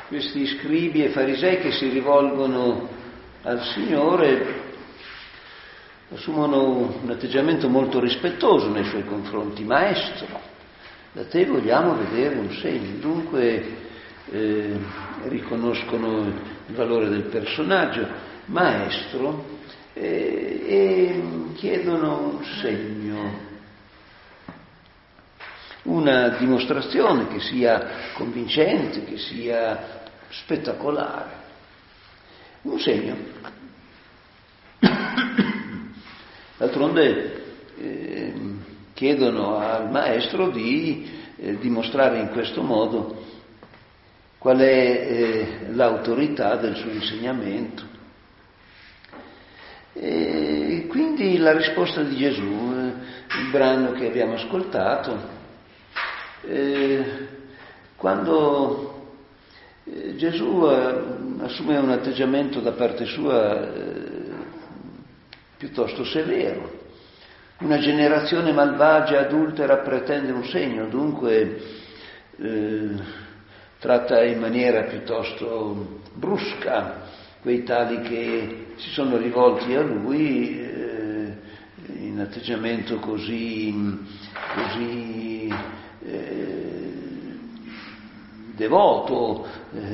questi scribi e farisei che si rivolgono al Signore assumono un atteggiamento molto rispettoso nei suoi confronti. Maestro, da te vogliamo vedere un segno. Dunque riconoscono il valore del personaggio, maestro, e chiedono un segno, una dimostrazione che sia convincente, che sia spettacolare. Un segno. D'altronde chiedono al maestro di dimostrare in questo modo qual è l'autorità del suo insegnamento. E quindi la risposta di Gesù, il brano che abbiamo ascoltato, quando Gesù assume un atteggiamento da parte sua piuttosto severo. Una generazione malvagia, adultera, pretende un segno, dunque tratta in maniera piuttosto brusca quei tali che si sono rivolti a lui in atteggiamento così devoto,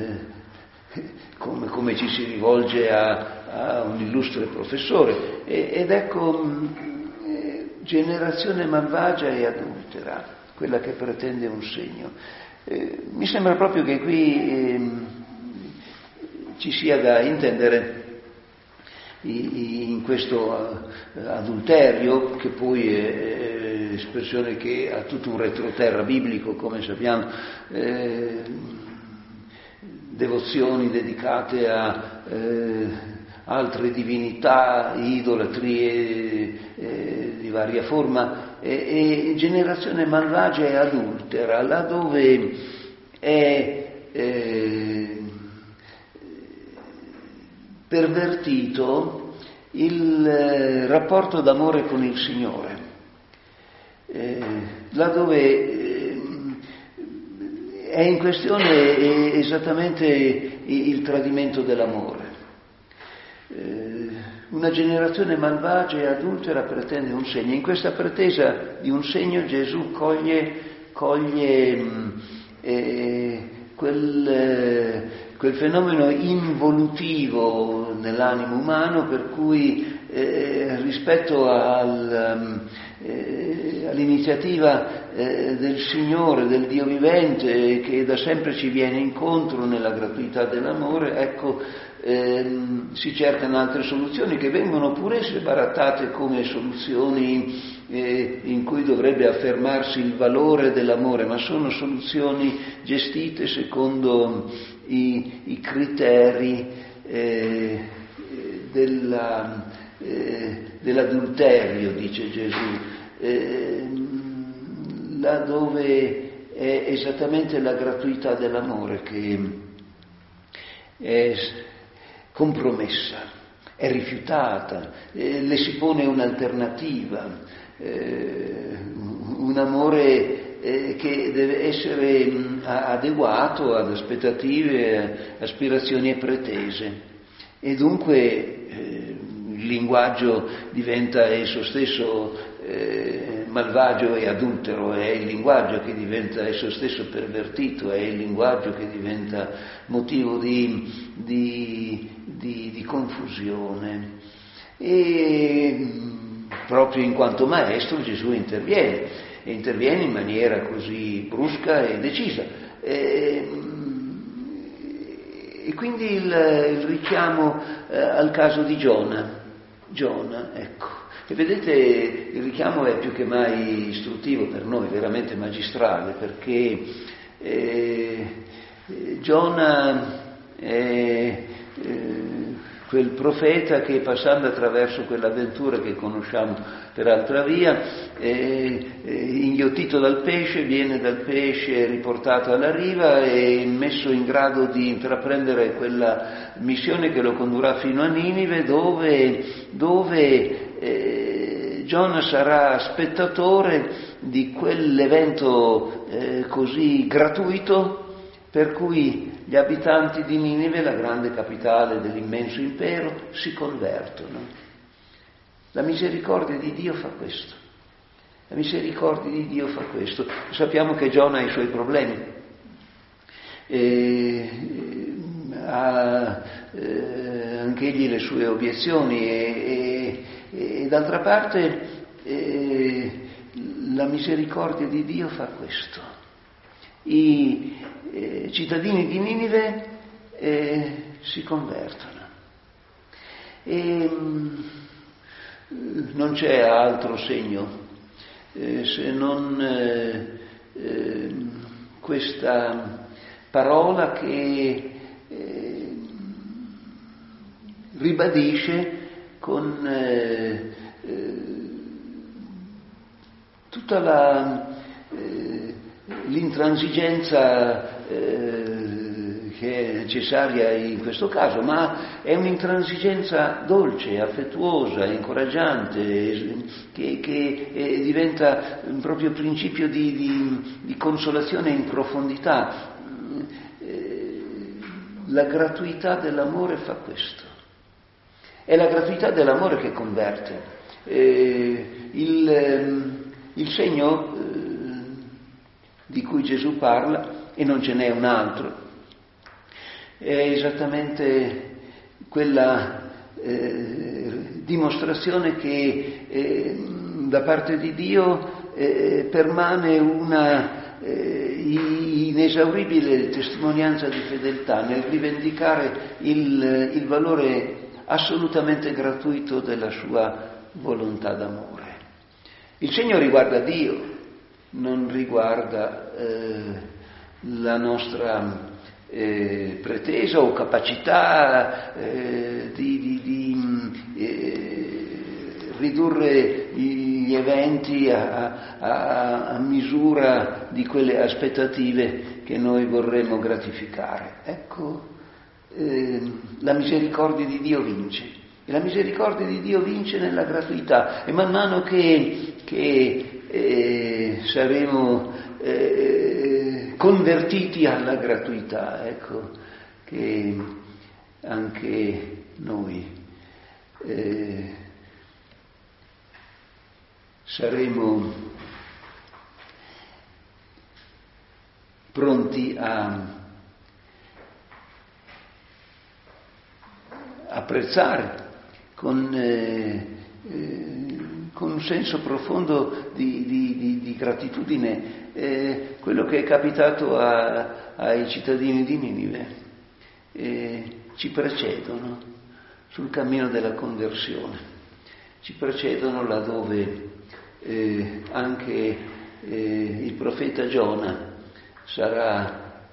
come ci si rivolge a un illustre professore. Ed ecco, generazione malvagia e adultera, quella che pretende un segno. Mi sembra proprio che qui ci sia da intendere in questo adulterio, che poi è espressione che ha tutto un retroterra biblico, come sappiamo, devozioni dedicate a altre divinità, idolatrie di varia forma, e generazione malvagia e adultera, laddove è pervertito il rapporto d'amore con il Signore, laddove è in questione esattamente il tradimento dell'amore. Una generazione malvagia e adultera pretende un segno. In questa pretesa di un segno Gesù coglie quel fenomeno involutivo nell'animo umano per cui rispetto all'iniziativa del Signore, del Dio vivente, che da sempre ci viene incontro nella gratuità dell'amore, ecco, si cercano altre soluzioni che vengono pure esse barattate come soluzioni in cui dovrebbe affermarsi il valore dell'amore, ma sono soluzioni gestite secondo i criteri dell'adulterio, dice Gesù, laddove è esattamente la gratuità dell'amore che è compromessa, è rifiutata, le si pone un'alternativa, un amore che deve essere adeguato ad aspettative, aspirazioni e pretese, e dunque il linguaggio diventa esso stesso malvagio e adultero, è il linguaggio che diventa esso stesso pervertito, è il linguaggio che diventa motivo di confusione. E proprio in quanto maestro Gesù interviene in maniera così brusca e decisa. E quindi il richiamo al caso di Giona, ecco. E vedete, il richiamo è più che mai istruttivo per noi, veramente magistrale, perché Giona è quel profeta che, passando attraverso quell'avventura che conosciamo per altra via, inghiottito dal pesce, viene dal pesce riportato alla riva e messo in grado di intraprendere quella missione che lo condurrà fino a Ninive, dove Giona sarà spettatore di quell'evento così gratuito, per cui gli abitanti di Ninive, la grande capitale dell'immenso impero, si convertono. La misericordia di Dio fa questo. La misericordia di Dio fa questo. Sappiamo che Giona ha i suoi problemi. Ha anch'egli le sue obiezioni e d'altra parte la misericordia di Dio fa questo. I cittadini di Ninive si convertono e non c'è altro segno se non questa parola che ribadisce con tutta l'intransigenza che è necessaria in questo caso, ma è un'intransigenza dolce, affettuosa, incoraggiante, che diventa proprio principio di consolazione in profondità. La gratuità dell'amore fa questo. È la gratuità dell'amore che converte. Il segno di cui Gesù parla, e non ce n'è un altro, è esattamente quella dimostrazione che da parte di Dio permane una inesauribile testimonianza di fedeltà nel rivendicare il valore assolutamente gratuito della sua volontà d'amore. Il segno riguarda Dio, non riguarda la nostra pretesa o capacità di ridurre gli eventi a misura di quelle aspettative che noi vorremmo gratificare. Ecco, la misericordia di Dio vince, e la misericordia di Dio vince nella gratuità, e man mano che saremo convertiti alla gratuità, ecco, che anche noi saremo pronti a apprezzare con un senso profondo di gratitudine quello che è capitato ai cittadini di Ninive. Ci precedono sul cammino della conversione, ci precedono laddove anche il profeta Giona sarà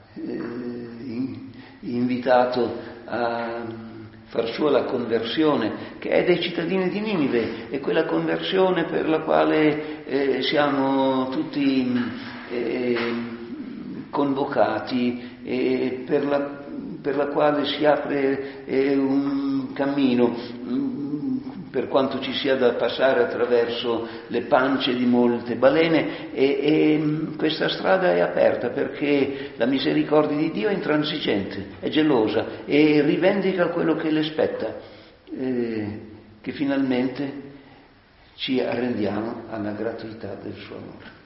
invitato a far sua la conversione che è dei cittadini di Ninive, e quella conversione per la quale siamo tutti convocati, e per la quale si apre un cammino, per quanto ci sia da passare attraverso le pance di molte balene, e questa strada è aperta perché la misericordia di Dio è intransigente, è gelosa e rivendica quello che le spetta, che finalmente ci arrendiamo alla gratuità del suo amore.